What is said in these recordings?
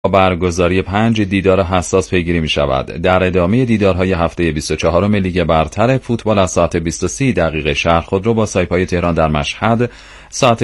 برگزاری 5 دیدار حساس پیگیری می شود. در ادامه دیدارهای هفته 24 لیگ برتر فوتبال از ساعت 20:30 شهرخودرو با سایپای تهران در مشهد، ساعت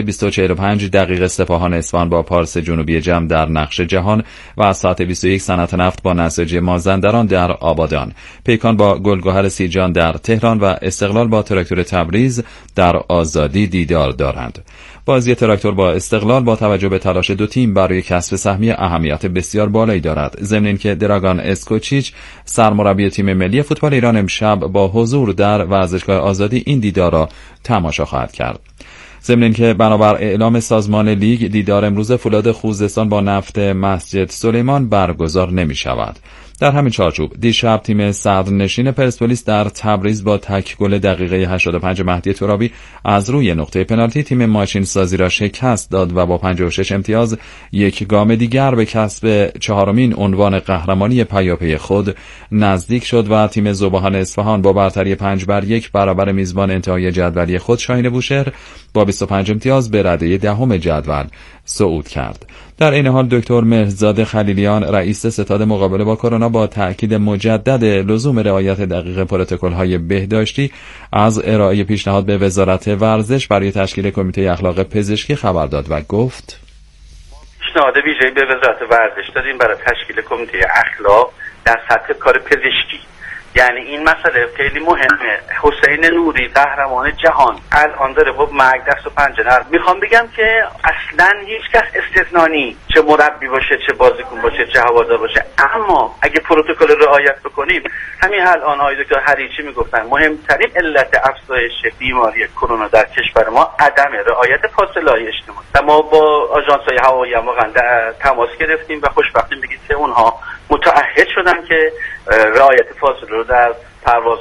20:45 سپاهان اصفهان با پارس جنوبی جم در نقش جهان و از ساعت 21 صنعت نفت با نساجی مازندران در آبادان، پیکان با گلگهر سیجان در تهران و استقلال با تراکتور تبریز در آزادی دیدار دارند. بازی تراکتور با استقلال با توجه به تلاش دو تیم برای کسب سهمیه اهمیت بسیار بالایی دارد، ضمن اینکه دراگان اسکوچیچ سرمربی تیم ملی فوتبال ایران امشب با حضور در ورزشگاه آزادی این دیدار را تماشا خواهد کرد. ضمن اینکه بنابر اعلام سازمان لیگ دیدار امروز فولاد خوزستان با نفت مسجد سلیمان برگزار نمی شود. در همین چارچوب دیشب تیم صدرنشین پرسپولیس در تبریز با تک گل دقیقه 85 مهدی ترابی از روی نقطه پنالتی تیم ماشین سازی را شکست داد و با 56 امتیاز یک گام دیگر به کسب 4مین عنوان قهرمانی پیاپی خود نزدیک شد و تیم ذوب‌ها اصفهان با برتری 5-1 برابر میزبان انتهای جدولی خود شاهین بوشهر با 25 امتیاز به رده دهم جدول صعود کرد. در این حال دکتر مهرزاد خلیلیان رئیس ستاد مقابله با کرونا با تأکید مجدد لزوم رعایت دقیق پروتکل‌های بهداشتی از ارائه پیشنهاد به وزارت ورزش برای تشکیل کمیته اخلاق پزشکی خبر داد و گفت: پیشنهاد ویژه‌ای به وزارت ورزش دادیم برای تشکیل کمیته اخلاق در سطح کار پزشکی. یعنی این مسئله خیلی مهمه. حسین نوری قهرمان جهان الان داره با مرگ دست و پنجه نرم. میخوام بگم که اصلا هیچ کس استثنایی، چه مربی باشه، چه بازیکن باشه، چه هوادار باشه، اما اگه پروتکل رعایت بکنیم، همین الان آقای دکتر هریچی میگفتن مهمترین علت افزایش بیماری کرونا در کشور ما عدم رعایت فاصله اجتماعی. ما با آژانس‌های هوایی هم واقعا تماس گرفتیم و خوشبختیم بگید که اونها متعهد شدن که رعایت فاصله رو در پرواز.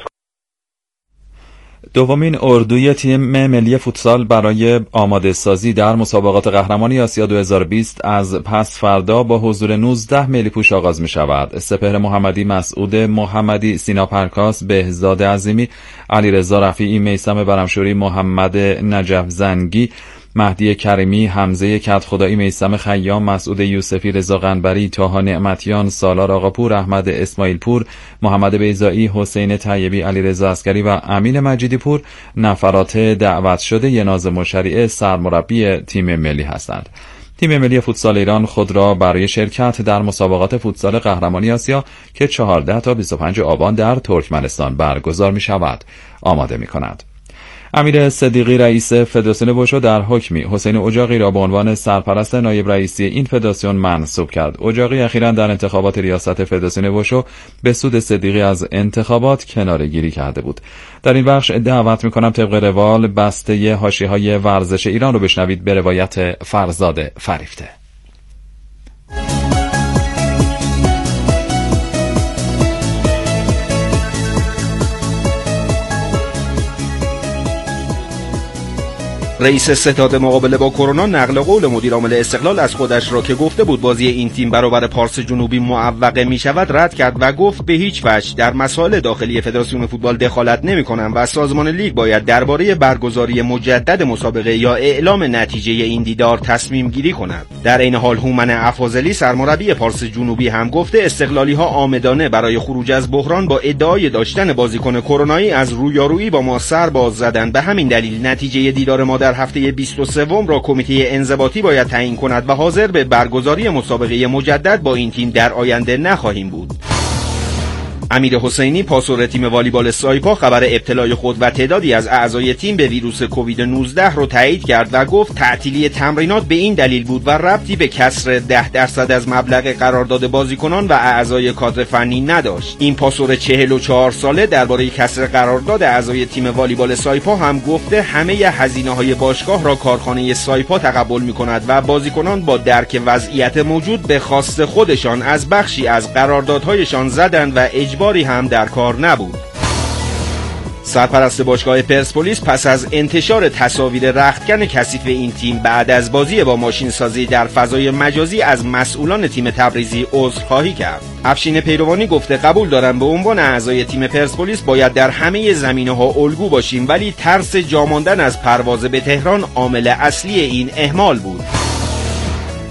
دومین اردوی تیم ملی فوتسال برای آماده سازی در مسابقات قهرمانی آسیا 2020 از پس فردا با حضور 19 ملی پوش آغاز می شود. سپهر محمدی، مسعود محمدی، سینا پرکاس، بهزاد عظیمی، علیرضا رفیعی، میثم برمشوری، محمد نجف زنگی، مهدی کریمی، حمزه کدخدایی، میثم خیام، مسعود یوسفی، رضا قنبری، طاها نعمتیان، سالار آقاپور، احمد اسماعیل پور، محمد بیضایی، حسین طیبی، علیرضا عسکری و امین مجیدی پور نفرات دعوت شده ناظم مشرعه سرمربی تیم ملی هستند. تیم ملی فوتسال ایران خود را برای شرکت در مسابقات فوتسال قهرمانی آسیا که 14 تا 25 آبان در ترکمنستان برگزار می شود آماده می کند. امیر صدیقی رئیس فدراسیون وشو در حکمی حسین اجاقی را به عنوان سرپرست نایب رئیسی این فدراسیون منصوب کرد. اجاقی اخیراً در انتخابات ریاست فدراسیون وشو به سود صدیقی از انتخابات کناره‌گیری کرده بود. در این بخش دعوت می‌کنم طبق روال بسته حاشیه‌های ورزش ایران رو بشنوید به روایت فرزاد فریفته. رئیس ستاد مقابله با کرونا نقل قول مدیر عامل استقلال از خودش را که گفته بود بازی این تیم برابر پارس جنوبی معوقه می شود رد کرد و گفت به هیچ وجه در مسائل داخلی فدراسیون فوتبال دخالت نمی کنم و سازمان لیگ باید درباره برگزاری مجدد مسابقه یا اعلام نتیجه این دیدار تصمیم گیری کند. در این حال هومن افاضلی سرمربی پارس جنوبی هم گفته استقلالی ها عامدانه برای خروج از بحران با ادعای داشتن بازیکن کرونایی از رویارویی با ما سر باز زدند. به همین دلیل نتیجه دیدار ما در هفته 23 را کمیته انضباطی باید تعیین کند و حاضر به برگزاری مسابقه مجدد با این تیم در آینده نخواهیم بود. امیر حسینی پاسور تیم والیبال سایپا خبر ابتلای خود و تعدادی از اعضای تیم به ویروس کووید 19 رو تایید کرد و گفت تعطیلی تمرینات به این دلیل بود و ربطی به کسر 10% از مبلغ قرارداد بازیکنان و اعضای کادر فنی نداشت. این پاسور 44 ساله درباره کسر قرارداد اعضای تیم والیبال سایپا هم گفته همه هزینه‌های باشگاه را کارخانه سایپا تقبل می‌کند و بازیکنان با درک وضعیت موجود به خواست خودشان از بخشی از قراردادهایشان زدند و اجباری هم در کار نبود. سرپرست باشگاه پرسپولیس پس از انتشار تصاویر رختکن کثیف این تیم بعد از بازی با ماشین سازی در فضای مجازی از مسئولان تیم تبریزی عذرخواهی کرد. افشین پیروانی گفته قبول دارم به عنوان اعضای تیم پرسپولیس باید در همه زمینه‌ها الگو باشیم ولی ترس جا ماندن از پرواز به تهران عامل اصلی این اهمال بود.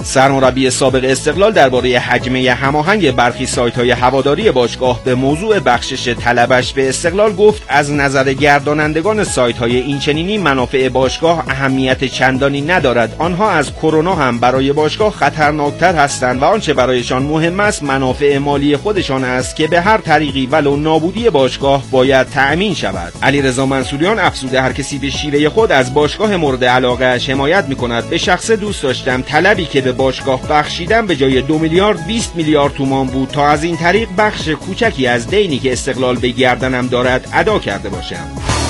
سرمربی سابق استقلال درباره حجمه هماهنگ برخی سایت‌های هواداری باشگاه به موضوع بخشش طلبش به استقلال گفت از نظر گردانندگان سایت‌های اینچنینی منافع باشگاه اهمیت چندانی ندارد. آنها از کرونا هم برای باشگاه خطرناکتر هستند و آنچه برایشان مهم است منافع مالی خودشان است که به هر طریقی ولو نابودی باشگاه باید تأمین شود. علیرضا منصوریان افزوده هر کسی به شیوه خود از باشگاه مورد علاقه‌اش حمایت می‌کند. به شخص دوست داشتم طلبی که به باشگاه بخشیدم به جای 2 میلیارد 20 میلیارد تومان بود تا از این طریق بخش کوچکی از دینی که استقلال به گردنم دارد ادا کرده باشم.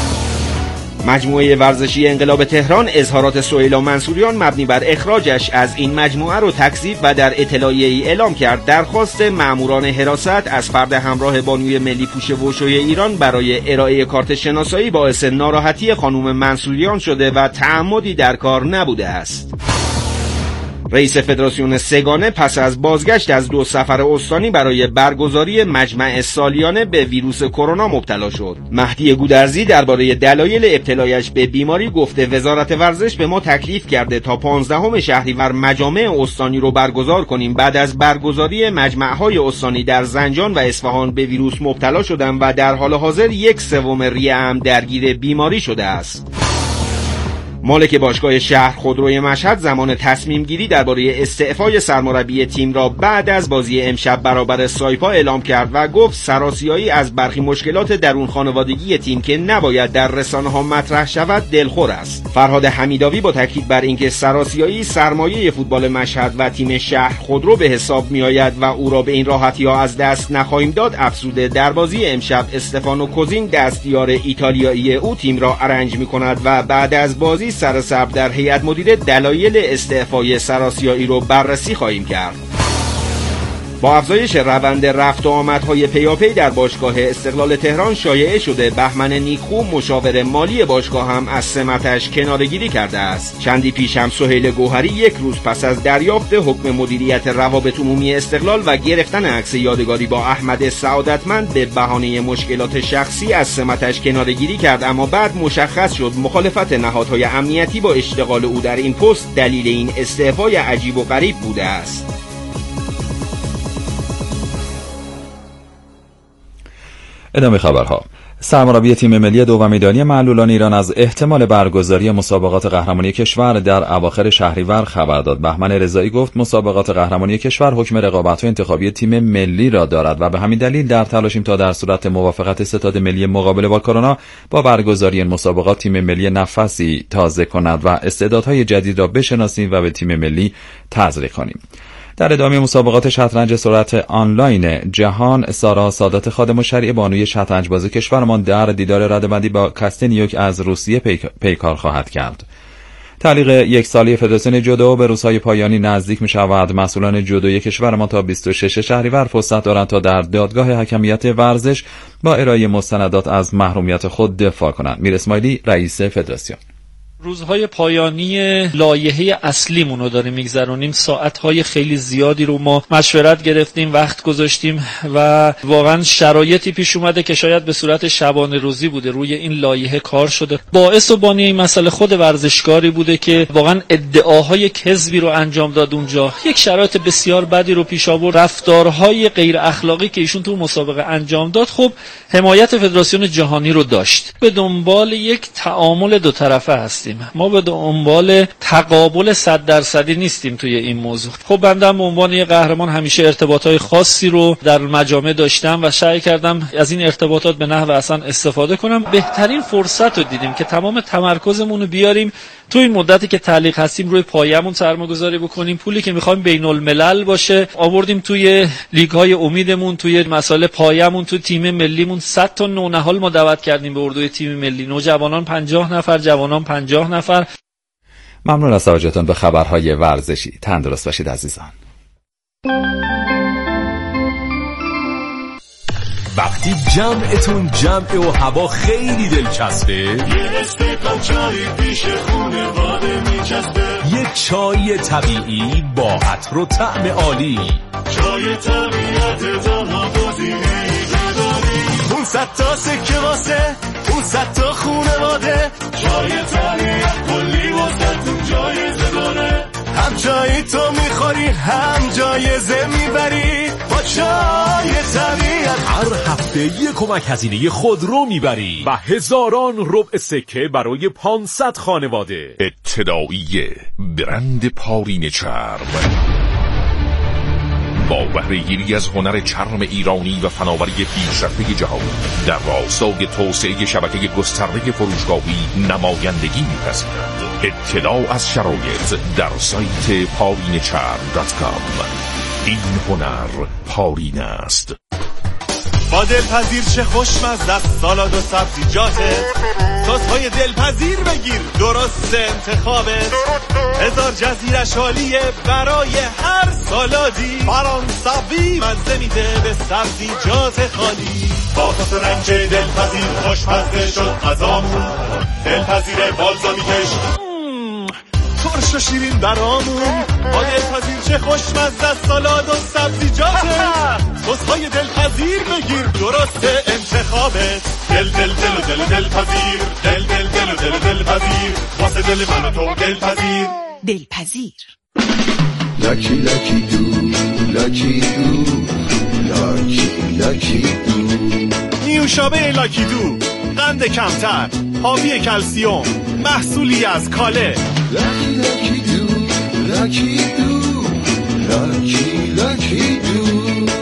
مجموعه ورزشی انقلاب تهران اظهارات سهیلا منصوریان مبنی بر اخراجش از این مجموعه را تکذیب و در اطلاعیه‌ای اعلام کرد درخواست مأموران حراست از فرد همراه بانوی ملی پوش وشوی ایران برای ارائه کارت شناسایی باعث ناراحتی خانم منصوریان شده و تعمدی در کار نبوده است. رئیس فدراسیون سگانه پس از بازگشت از 2 سفر استانی برای برگزاری مجمع سالیانه به ویروس کرونا مبتلا شد. مهدی گودرزی درباره دلایل ابتلایش به بیماری گفته وزارت ورزش به ما تکلیف کرده تا 15 شهریور مجامع استانی رو برگزار کنیم. بعد از برگزاری مجمع‌های استانی در زنجان و اصفهان به ویروس مبتلا شدم و در حال حاضر 1/3 ریه هم درگیر بیماری شده است. مالک باشگاه شهر خودروی مشهد زمان تصمیم گیری درباره استعفای سرمربی تیم را بعد از بازی امشب برابر سایپا اعلام کرد و گفت سراسیایی از برخی مشکلات درون خانوادگی تیم که نباید در رسانه‌ها مطرح شود دلخور است. فرهاد حمیداوی با تاکید بر اینکه سراسیایی سرمایه فوتبال مشهد و تیم شهر خودرو به حساب میآید و او را به این راحتی‌ها از دست نخواهیم داد افزوده در بازی امشب استفانو کوزین دستیار ایتالیایی او تیم را ارنج می‌کند و بعد از بازی سر صبر در هیئت مدیره دلایل استعفای سراسیایی رو بررسی خواهیم کرد. با افزایش روند رفت و آمدهای پیاپی در باشگاه استقلال تهران شایعه شده بهمن نیکخو مشاور مالی باشگاه هم از سمتش کناره‌گیری کرده است. چندی پیش هم سهیل گوهری 1 روز پس از دریافت حکم مدیریت روابط عمومی استقلال و گرفتن عکس یادگاری با احمد سعادتمند به بهانه مشکلات شخصی از سمتش کناره‌گیری کرد، اما بعد مشخص شد مخالفت نهادهای امنیتی با اشتغال او در این پست دلیل این استعفای عجیب و غریب بوده است. ادامه خبرها. سرمربی تیم ملی دومیدانی معلولان ایران از احتمال برگزاری مسابقات قهرمانی کشور در اواخر شهریور خبر داد. بهمن رضایی گفت مسابقات قهرمانی کشور حکم رقابت‌های انتخابی تیم ملی را دارد و به همین دلیل در تلاشیم تا در صورت موافقت ستاد ملی مقابله با کرونا با برگزاری این مسابقات تیم ملی نفسی تازه کند و استعدادهای جدید را بشناسیم و به تیم ملی تزریق کنیم. در ادامه مسابقات شطرنج سرعت آنلاین جهان سارا سادات خادم الشریعه بانوی شطرنج باز کشورمان در دیدار رده‌بندی با کاستنیوک از روسیه پیکار خواهد کرد. تعلیق 1 ساله فدراسیون جودو به روزهای پایانی نزدیک می شود. مسئولان جودوی کشورمان تا 26 شهریور فرصت دارند تا در دادگاه حکمیت ورزش با ارائه مستندات از محرومیت خود دفاع کنند. میر اسماعیلی رئیس فدراسیون: روزهای پایانی لایحه اصلیمون رو داریم میگذرونیم. ساعتهای خیلی زیادی رو ما مشورت گرفتیم، وقت گذاشتیم و واقعا شرایطی پیش اومده که شاید به صورت شبانه روزی بوده روی این لایحه کار شده. باعث و بانی این مسئله خود ورزشکاری بوده که واقعا ادعاهای کذبی رو انجام داد اونجا. یک شرایط بسیار بدی رو پیش آورد. رفتارهای غیر اخلاقی که ایشون تو مسابقه انجام داد خب حمایت فدراسیون جهانی رو داشت. به دنبال یک تعامل دو طرفه هستیم. ما به دنبال تقابل 100% نیستیم توی این موضوع. خب بنده به عنوان یک قهرمان همیشه ارتباطات خاصی رو در مجامع داشتم و سعی کردم از این ارتباطات به نحو احسن استفاده کنم. بهترین فرصت رو دیدیم که تمام تمرکزمون رو بیاریم تو این مدتی که تعلیق هستیم روی پایه‌مون سرمایه‌گذاری بکنیم. پولی که می‌خوایم بین‌الملل باشه آوردیم توی لیگ‌های امیدمون، توی مسائل پایه‌مون، تو تیم ملیمون 100 تا نونهال ما دعوت کردیم به اردوی تیم ملی. نوجوانان 50 نفر، جوانان 50 نفر. ممنون از توجهتون به خبرهای ورزشی. تندرست باشید عزیزان. وقتی جمعتون جمعه و هوا خیلی دلچسبه، یه استکان چای پیش خونواده میچسبه، یه چای طبیعی با عطر و طعم عالی، چای طبیعت تنها گزینه‌ای نداری. 500 تا سکه واسه 500 تا خونواده، چای طبیعت کلی واسه تون جایزه داره. جایی تو میخوری هم جایزه میبری، با چای طبیعت هر هفته یک کمک هزینه خودرو میبری و هزاران ربع سکه برای 500 خانواده. ابتداییه برند پارین چرم با بهره‌گیری از هنر چرم ایرانی و فناوری پیشرفته جهانی در راستای توسعه شبکه گسترده فروشگاهی نمایندگی می‌پذیرد. اطلاع از شرایط در سایت parinecharm.com. این هنر پارین است. با دلپذیر چه خوشمزه است سالاد و سبزیجاته، سس‌های دلپذیر بگیر درست انتخابت، هزار جزیرش عالیه برای هر سالادی، فرانسوی مزه میده به سبزیجات خالی. با تاس رنج دلپذیر خوشمزه شد غذامون، دلپذیر بالزامیکش ترش و شیرین برامون. با دلپذیر چه خوشمزه است سالاد و سبزیجاته، سس‌های دلپذیر بگیر درست انتخابت. دل دل دل و دل دلپذیر، دل دل دل و دل دلپذیر، واسه دل من و تو دلپذیر. دلپذیر. Lucky lucky do, lucky do, lucky lucky do. نیوشابه لاکی دو، قند کمتر، حاوی کلسیوم، محصولی از کاله. Lucky lucky do, lucky do, lucky lucky do.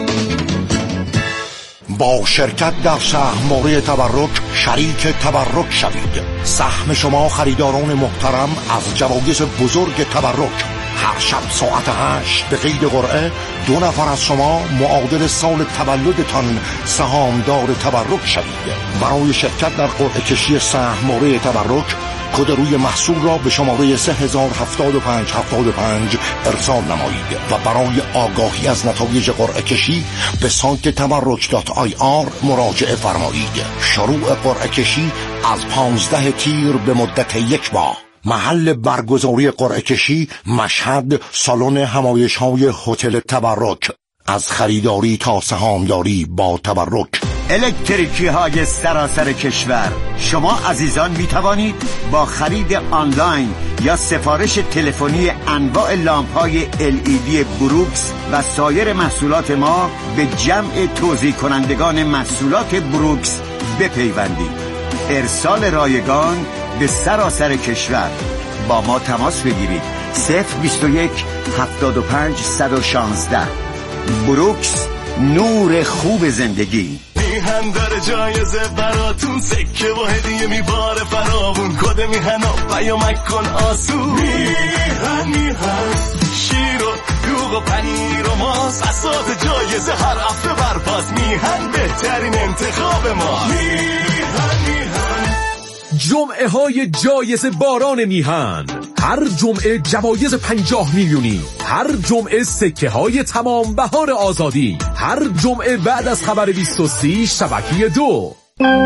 با شرکت در سهم‌واره تبرک شریک تبرک شوید. سهم شما خریداران محترم از جوایز بزرگ تبرک. هر شب ساعت 8 به قید قرعه 2 نفر از شما معادل سال تولدتان سهامدار تبرک شوید. برای شرکت در قرعه کشی سهم‌واره تبرک کد روی محصول را به شماره 307575 ارسال نمایید و برای آگاهی از نتایج قرعه کشی به سایت tabarruk.ir مراجعه فرمایید. شروع قرعه کشی از 15 تیر به مدت 1 ماه. محل برگزاری قرعه کشی مشهد، سالن همایش‌های هتل تبرک. از خریداری تا سهامداری با تبرک. الکتریکی های سراسر کشور. شما عزیزان می توانید با خرید آنلاین یا سفارش تلفنی انواع لامپ های LED بروکس و سایر محصولات ما به جمع توزیع کنندگان محصولات بروکس بپیوندید. ارسال رایگان به سراسر کشور. با ما تماس بگیرید. 021 75 116. بروکس، نور خوب زندگی. میهن داره جایزه براتون، سکه و هدیه میباره فراوون. کد میهن و پیامک کن آسون. میهن شیر و دوغ و پنیر و ماست، بساط جایزه هر هفته برپاس. میهن بهترین انتخاب ما. میهن جمعه های جایزه باران میهن. هر جمعه جوایز 50 میلیونی، هر جمعه سکه های تمام بهار آزادی، هر جمعه بعد از خبر 23 شبکه 2.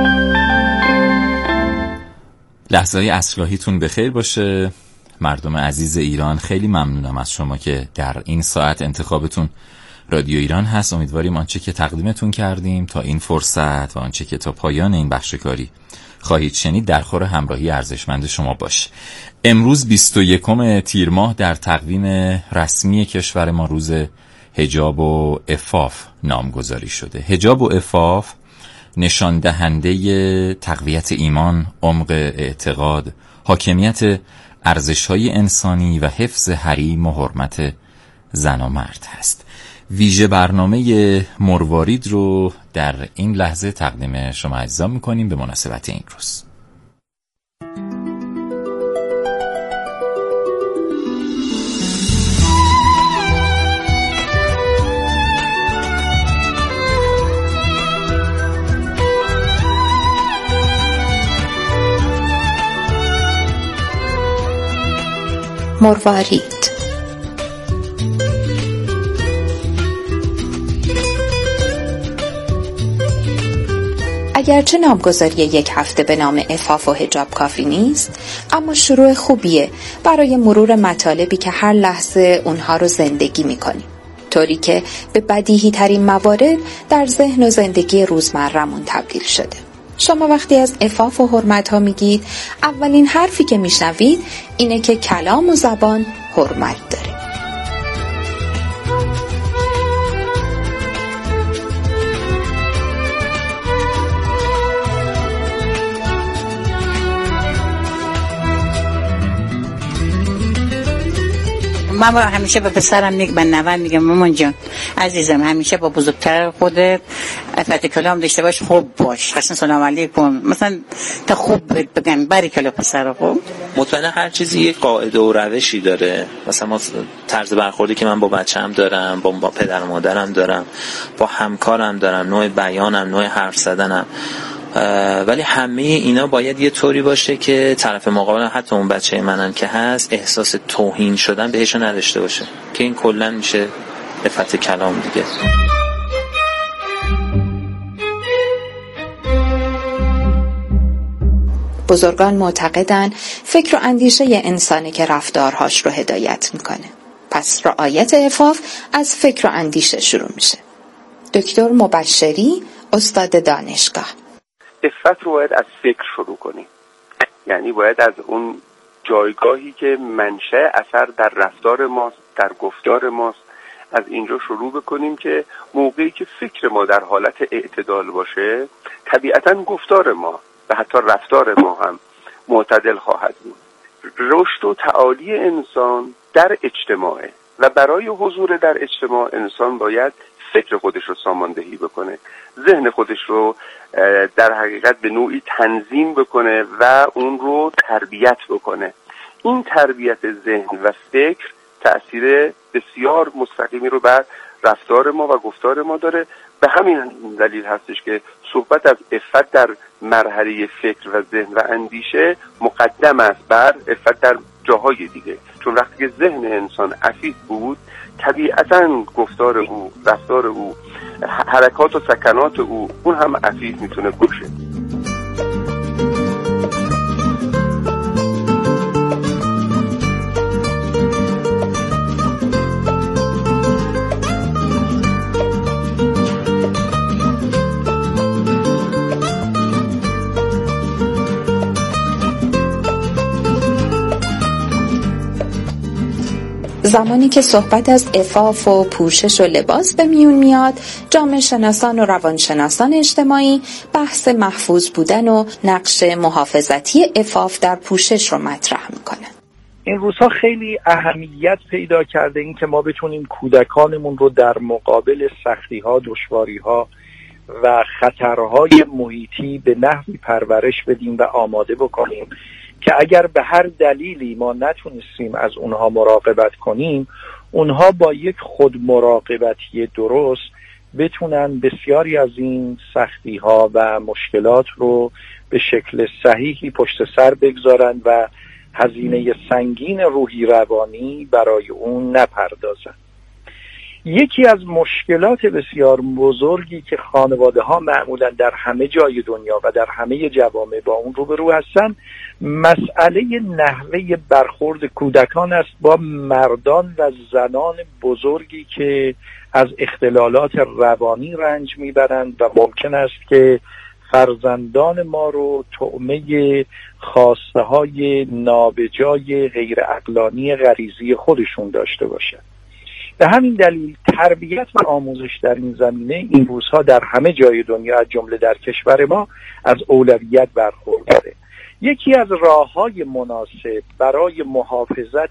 لحظه‌های اصلاحیتون بخیر باشه مردم عزیز ایران. خیلی ممنونم از شما که در این ساعت انتخابتون رادیو ایران هست. امیدواریم آنچه که تقدیمتون کردیم تا این فرصت و آنچه که تا پایان این بخش کاری خواهید شنید در خور همراهی ارزشمند شما باشه. امروز 21 تیر ماه در تقویم رسمی کشور ما روز حجاب و عفاف نامگذاری شده. حجاب و عفاف نشان دهنده تقویت ایمان، عمق اعتقاد، حاکمیت ارزش‌های انسانی و حفظ حریم و حرمت زن و مرد هست. ویژه برنامه مروارید رو در این لحظه تقدیم شما عزیزان میکنیم به مناسبت این روز. مروارید. اگرچه نامگذاری 1 هفته به نام عفاف و حجاب کافی نیست، اما شروع خوبیه برای مرور مطالبی که هر لحظه اونها رو زندگی میکنیم، طوری که به بدیهی ترین موارد در ذهن و زندگی روزمره‌مون تبدیل شده. شما وقتی از عفاف و حرمت ها میگید، اولین حرفی که میشنوید اینه که کلام و زبان حرمت داره. من همیشه به پسرم به نوام میگم مامان جان عزیزم همیشه با بزرگتر خودت عفت کلام داشته باش، خوب باش، حسن سلام علیکم، مثلا تا خوب بگن باریکلا پسر. خوب مطمئنا هر چیزی یک قاعده و روشی داره. مثلا ما طرز برخوردی که من با بچه‌م دارم، با پدر و مادرم دارم، با همکارم دارم، نوع بیانم، نوع حرف زدنم، ولی همه اینا باید یه طوری باشه که طرف مقابل، حتی اون بچه منم که هست، احساس توهین شدن بهش نداشته باشه، که این کلا میشه عفت کلام دیگه. بزرگان معتقدن فکر و اندیشه انسانی که رفتارهاش رو هدایت میکنه. پس رعایت عفاف از فکر و اندیشه شروع میشه. دکتر مبشری، استاد دانشگاه: عفت رو باید از فکر شروع کنیم. یعنی باید از اون جایگاهی که منشأ اثر در رفتار ماست، در گفتار ماست، از اینجا شروع بکنیم که موقعی که فکر ما در حالت اعتدال باشه، طبیعتاً گفتار ما و حتی رفتار ما هم معتدل خواهد بود. رشد و تعالی انسان در اجتماعه و برای حضور در اجتماع انسان باید فکر خودش رو ساماندهی بکنه، ذهن خودش رو در حقیقت به نوعی تنظیم بکنه و اون رو تربیت بکنه. این تربیت ذهن و فکر تأثیر بسیار مستقیمی رو بر رفتار ما و گفتار ما داره. به همین دلیل هستش که صحبت از عفت در مرحله فکر و ذهن و اندیشه مقدم است بر عفت در جاهای دیگه، چون وقتی که ذهن انسان عفیف بود، طبیعتاً گفتار او، رفتار او، حرکات و سکنات او اون هم عفیف میتونه باشه. زمانی که صحبت از عفاف و پوشش و لباس به میون میاد، جامعه شناسان و روانشناسان اجتماعی بحث محفوظ بودن و نقش محافظتی عفاف در پوشش رو مطرح میکنن. این روزها خیلی اهمیت پیدا کرده این که ما بتونیم کودکانمون رو در مقابل سختی‌ها، دشواری‌ها و خطرهای محیطی به نحوی پرورش بدیم و آماده بکنیم که اگر به هر دلیلی ما نتونستیم از اونها مراقبت کنیم، اونها با یک خود مراقبتی درست بتونن بسیاری از این سختی‌ها و مشکلات رو به شکل صحیحی پشت سر بگذارن و هزینه سنگین روحی روانی برای اون نپردازن. یکی از مشکلات بسیار بزرگی که خانواده‌ها معمولاً در همه جای دنیا و در همه جوامع با اون روبرو هستن، مسئله نحوه برخورد کودکان است با مردان و زنان بزرگی که از اختلالات روانی رنج میبرند و ممکن است که فرزندان ما رو طعمه خواسته های نابجای غیر عقلانی غریزی خودشون داشته باشند. به همین دلیل تربیت و آموزش در این زمینه این روزها در همه جای دنیا از جمله در کشور ما از اولویت برخورداره. یکی از راه‌های مناسب برای محافظت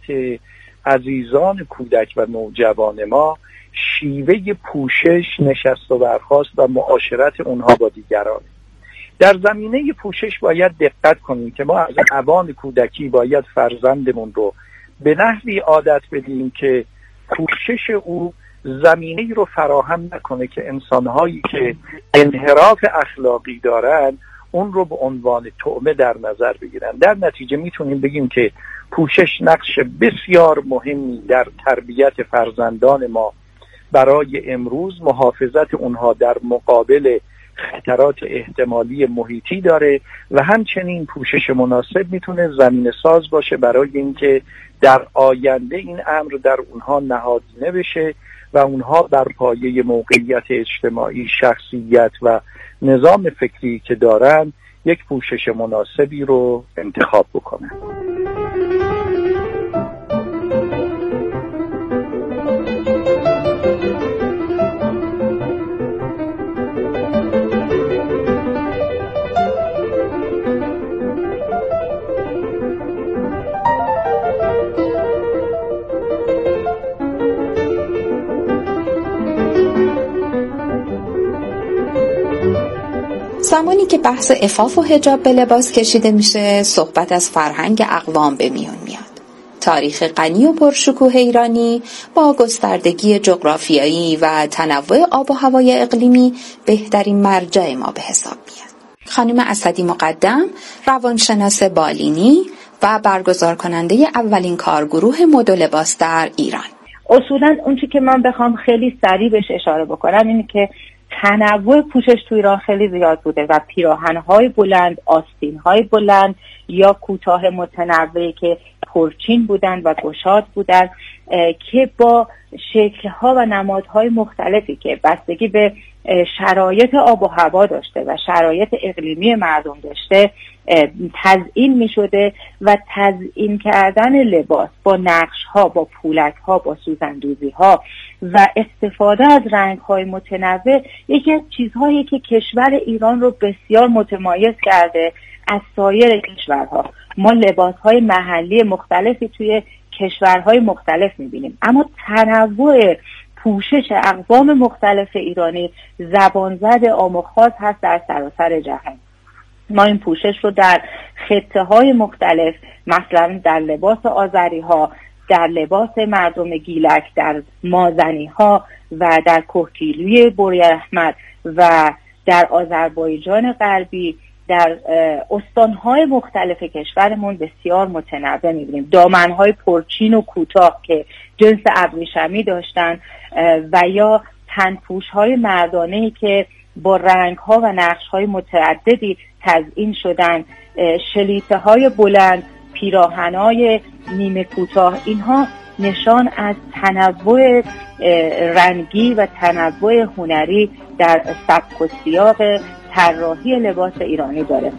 عزیزان کودک و نوجوان ما شیوه پوشش، نشست و برخاست و معاشرت اونها با دیگران. در زمینه پوشش باید دقت کنیم که ما از اوان کودکی باید فرزندمون رو به نحوی عادت بدیم که پوشش او زمینه‌ای رو فراهم نکنه که انسان‌هایی که انحراف اخلاقی دارن اون رو به عنوان طعمه در نظر بگیرن. در نتیجه میتونیم بگیم که پوشش نقش بسیار مهمی در تربیت فرزندان ما برای امروز، محافظت اونها در مقابل خطرات احتمالی محیطی داره و همچنین پوشش مناسب میتونه زمینه ساز باشه برای اینکه در آینده این امر در اونها نهادینه بشه و اونها بر پایه موقعیت اجتماعی، شخصیت و نظام فکری که دارن یک پوشش مناسبی رو انتخاب بکنن. زمانی که بحث عفاف و حجاب به لباس کشیده میشه، صحبت از فرهنگ اقوام به میون میاد. تاریخ غنی و پرشکوه ایرانی با گستردگی جغرافیایی و تنوع آب و هوای اقلیمی بهترین مرجع ما به حساب میاد. خانم اسدی مقدم، روانشناس بالینی و برگزار کننده اولین کارگروه مد و لباس در ایران. اصولاً اون چیزی که من بخوام خیلی سریع بهش اشاره بکنم اینه که تنوع پوشش تو ایران خیلی زیاد بوده و پیراهن‌های بلند، آستین‌های بلند یا کوتاه متنوعی که پرچین بودن و گشاد بودن که با شکل‌ها و نمادهای مختلفی که بستگی به شرایط آب و هوا داشته و شرایط اقلیمی مردم داشته تزیین می شده و تزیین کردن لباس با نقش‌ها، با پولک‌ها، با سوزندوزی‌ها و استفاده از رنگ‌های متنوع یکی از چیزهایی که کشور ایران رو بسیار متمایز کرده از سایر کشورها. ما لباس‌های محلی مختلفی توی کشورهای مختلف می‌بینیم، اما تنوع پوشش اقوام مختلف ایرانی زبانزد عام و خاص هست در سراسر جهان. ما این پوشش رو در خطه‌های مختلف، مثلا در لباس آذری‌ها، در لباس مردم گیلک، در مازنی‌ها و در کهگیلوی بوری احمد و در آذربایجان غربی، در استانهای مختلف کشورمون بسیار متنوع می‌بینیم. دامنهای پرچین و کوتاه که جنس ابریشمی داشتن و یا تنپوش‌های مردانه‌ای که با رنگ‌ها و نقش‌های متعددی تزیین شدن، شلیته‌های بلند، پیراهن‌های نیمه کوتاه، اینها نشان از تنوع رنگی و تنوع هنری در سبک و سیاق طراحی لباس ایرانی داره.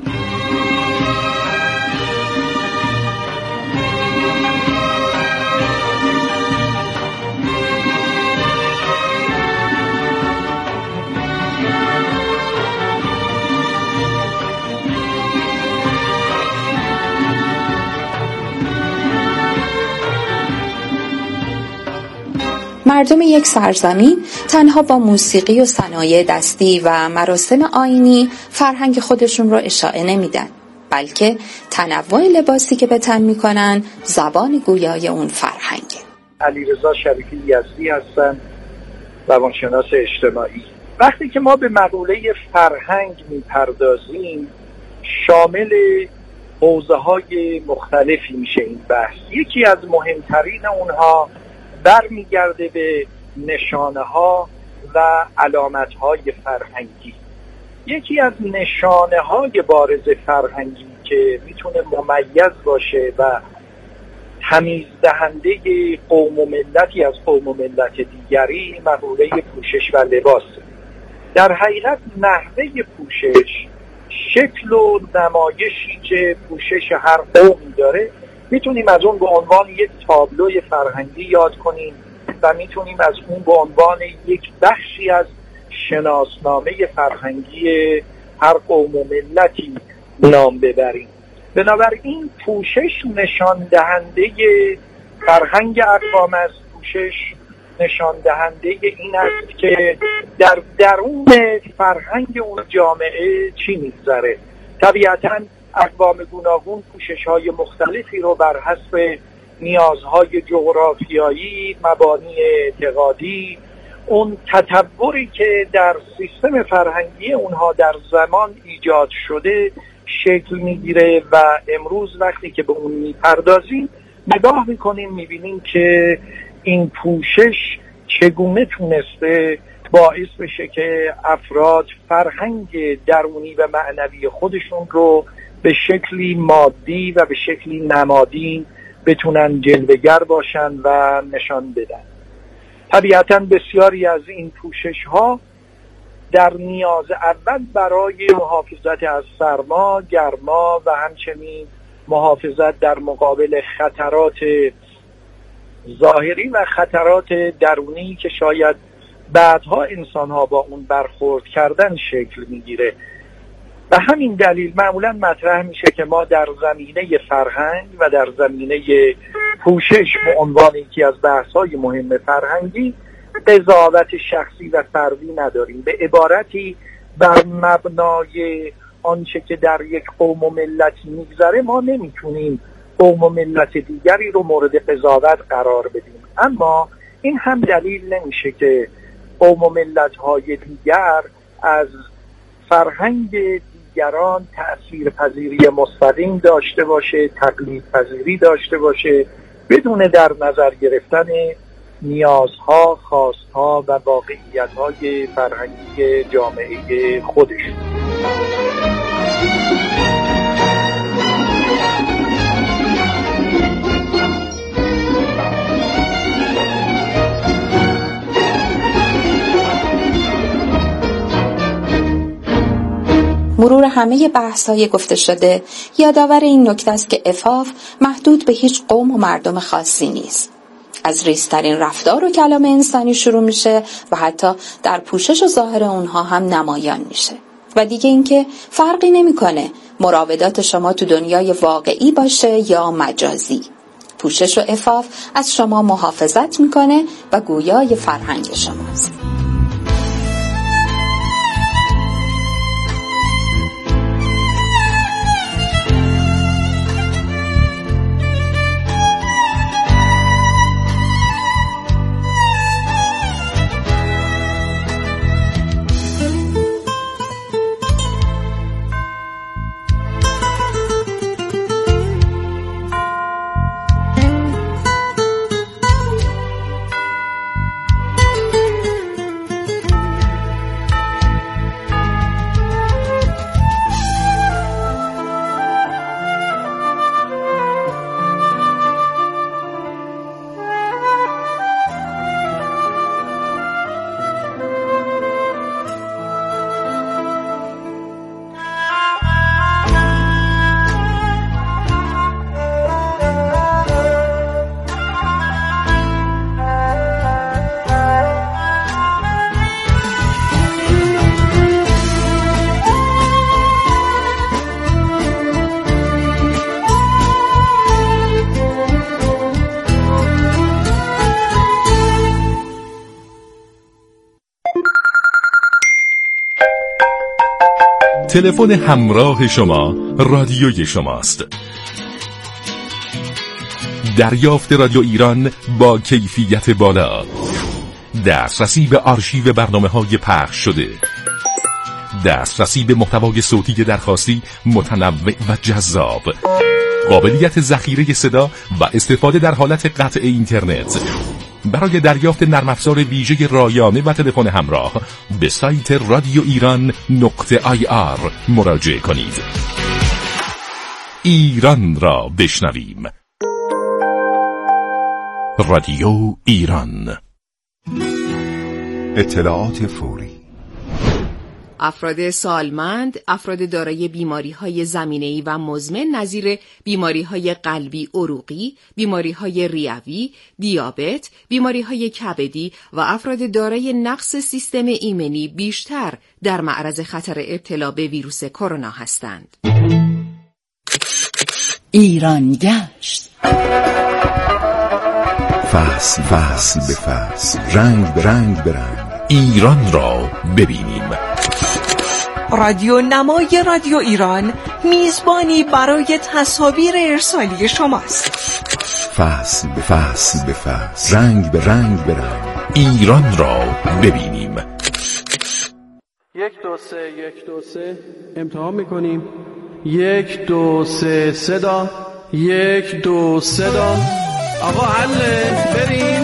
مردم یک سرزمین تنها با موسیقی و صنایع دستی و مراسم آیینی فرهنگ خودشون رو اشاعه نمیدن، بلکه تنوع لباسی که به تن میکنن زبان گویای اون فرهنگه. علیرضا شریفی یزدی هستن، روانشناس اجتماعی. وقتی که ما به مقوله فرهنگ میپردازیم شامل حوزه‌های مختلفی میشه این بحث. یکی از مهمترین اونها برمیگرده به نشانه‌ها و علامت‌های فرهنگی. یکی از نشانه‌های بارز فرهنگی که میتونه ممیز باشه و تمیز دهنده قوم و ملتی از قوم و ملت دیگری مقوله پوشش و لباس. در حقیقت نحوه پوشش، شکل و نمایشی که پوشش هر قومی داره میتونیم از اون به عنوان یک تابلوی فرهنگی یاد کنیم و میتونیم از اون به عنوان یک بخشی از شناسنامه فرهنگی هر قوم و ملتی نام ببریم. بنابراین پوشش نشان دهنده فرهنگ اقوام است. پوشش نشان دهنده این است که در درون فرهنگ اون جامعه چی می‌گذره. طبیعتاً اقوام گوناگون پوشش‌های مختلفی رو بر حسب نیازهای جغرافیایی، مبانی اعتقادی، اون تطوری که در سیستم فرهنگی اونها در زمان ایجاد شده شکل میگیره و امروز وقتی که به اون میپردازیم نگاه میکنیم میبینیم که این پوشش چگونه تونسته باعث بشه که افراد فرهنگ درونی و معنوی خودشون رو به شکلی مادی و به شکلی نمادین بتونن جلوه‌گر باشن و نشان بدن. طبیعتاً بسیاری از این پوشش ها در نیاز اول برای محافظت از سرما، گرما و همچنین محافظت در مقابل خطرات ظاهری و خطرات درونی که شاید بعدها انسان‌ها با اون برخورد کردن شکل میگیره. و همین دلیل معمولاً مطرح میشه که ما در زمینه فرهنگ و در زمینه پوشش به عنوان یکی از بحث‌های مهم فرهنگی قضاوت شخصی و فردی نداریم. به عبارتی بر مبنای آنچه که در یک قوم و ملت میگذره ما نمیتونیم قوم و ملت دیگری رو مورد قضاوت قرار بدیم. اما این هم دلیل نمیشه که قوم و ملت‌های دیگر از فرهنگ دیگران تأثیر پذیری مستقیم داشته باشه، تقلید پذیری داشته باشه، بدون در نظر گرفتن نیازها، خواستها و واقعیت‌های فرهنگی جامعه خودش. مرور همه بحث‌های گفته شده یادآور این نکته است که عفاف محدود به هیچ قوم و مردم خاصی نیست. از ریزترین رفتار و کلام انسانی شروع میشه و حتی در پوشش و ظاهر اونها هم نمایان میشه. و دیگه اینکه فرقی نمیکنه مراودات شما تو دنیای واقعی باشه یا مجازی. پوشش و عفاف از شما محافظت میکنه و گویای فرهنگ شماست. تلفن همراه شما رادیوی شماست. دریافت رادیو ایران با کیفیت بالا، دسترسی به آرشیو برنامه‌های پخش شده، دسترسی به محتوای صوتی درخواستی متنوع و جذاب، قابلیت ذخیره صدا و استفاده در حالت قطع اینترنت. برای دریافت نرم افزار ویژه رایانه و تلفن همراه به سایت رادیو ایران.ir مراجعه کنید. ایران را بشنویم. رادیو ایران. اطلاعات فوری. افراد سالمند، افراد دارای بیماری‌های زمینه‌ای و مزمن نظیر بیماری‌های قلبی عروقی، بیماری‌های ریوی، دیابت، بیماری‌های کبدی و افراد دارای نقص سیستم ایمنی بیشتر در معرض خطر ابتلا به ویروس کرونا هستند. ایران گشت. فصل به فصل، رنگ به رنگ برنگ، ایران را ببینیم. رادیو نمای رادیو ایران میزبانی برای تصاویر ارسالی شماست. فصل به فصل، رنگ به رنگ برنگ، ایران را ببینیم. 1 2 3 امتحان میکنیم. 1 2 3 صدا. 1 2 صدا. آقا حله بریم.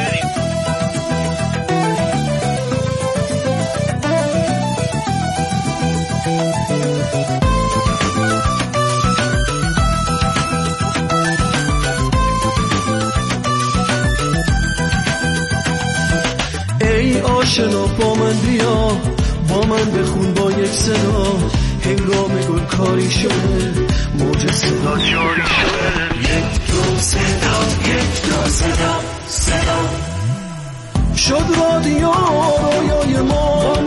ای آشنا با من بیا، با من بخون با یک صدا، هنگام گل کاری شده، موج صدا جاری شده. 1 2 صدا، 1 2 صدا، صدا شد رادیو رویای ما.